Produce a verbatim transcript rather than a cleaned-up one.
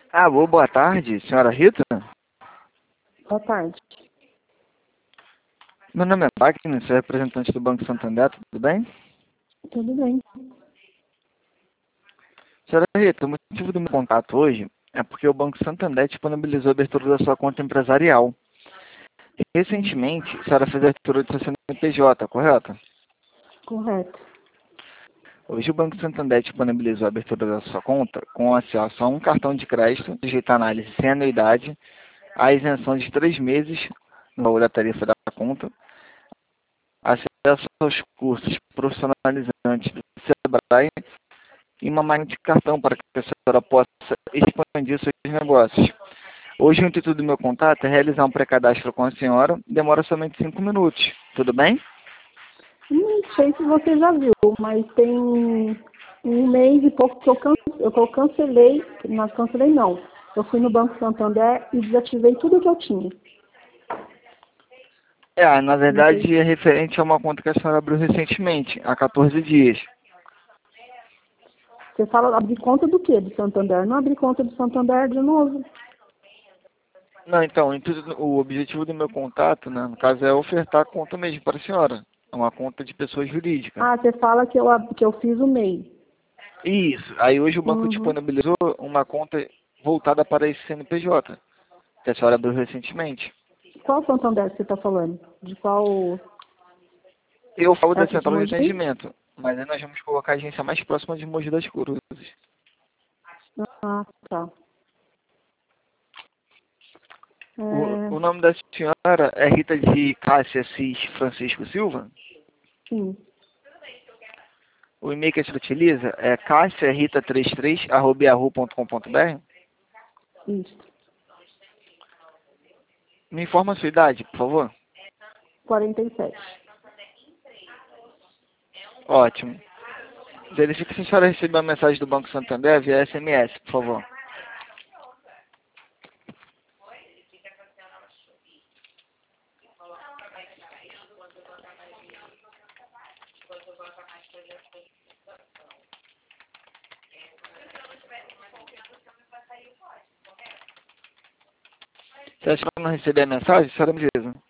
Alô, boa tarde, senhora Rita? Boa tarde. Meu nome é Wagner, sou representante do Banco Santander, tudo bem? Tudo bem. Senhora Rita, o motivo do meu contato hoje é porque o Banco Santander disponibilizou a abertura da sua conta empresarial. Recentemente, a senhora fez a abertura do seu C N P J, correto? Correto. Hoje o Banco Santander disponibilizou a abertura da sua conta com acesso a um cartão de crédito, sujeito à análise sem anuidade, a isenção de três meses no valor da tarifa da conta, acesso aos cursos profissionalizantes do Sebrae e uma máquina de cartão para que a senhora possa expandir seus negócios. Hoje o intuito do meu contato é realizar um pré-cadastro com a senhora, demora somente cinco minutos, tudo bem? Não sei se você já viu, mas tem um mês e pouco que eu, can... eu que eu cancelei, mas cancelei não. Eu fui no Banco Santander e desativei tudo que eu tinha. É, na Não verdade sei. é referente a uma conta que a senhora abriu recentemente, há quatorze dias. Você fala abrir conta do quê? Do Santander? Não abri conta do Santander de novo. Não, então, o intuito- o objetivo do meu contato, né, no caso, é ofertar a conta mesmo para a senhora. É uma conta de pessoa jurídica. Ah, você fala que eu, ab- que eu fiz o M E I. Isso. Aí hoje o banco Uhum. disponibilizou uma conta voltada para esse C N P J, que a senhora abriu recentemente. Qual Santander que você está falando? De qual? Eu falo da Essa de central de Mogi? atendimento, mas aí nós vamos colocar a agência mais próxima de Mogi das Cruzes. Ah, tá. O, É, o nome da senhora é Rita de Cássia Assis Francisco Silva? sim, O e-mail que a senhora utiliza é cassiarita trinta e três arroba yahoo ponto com ponto br? isso. Me informa a sua idade, por favor. quarenta e sete. Ótimo. Verifique se a senhora recebeu a mensagem do Banco Santander via S M S, por favor. Se a senhora não receber a mensagem, a senhora me avisa.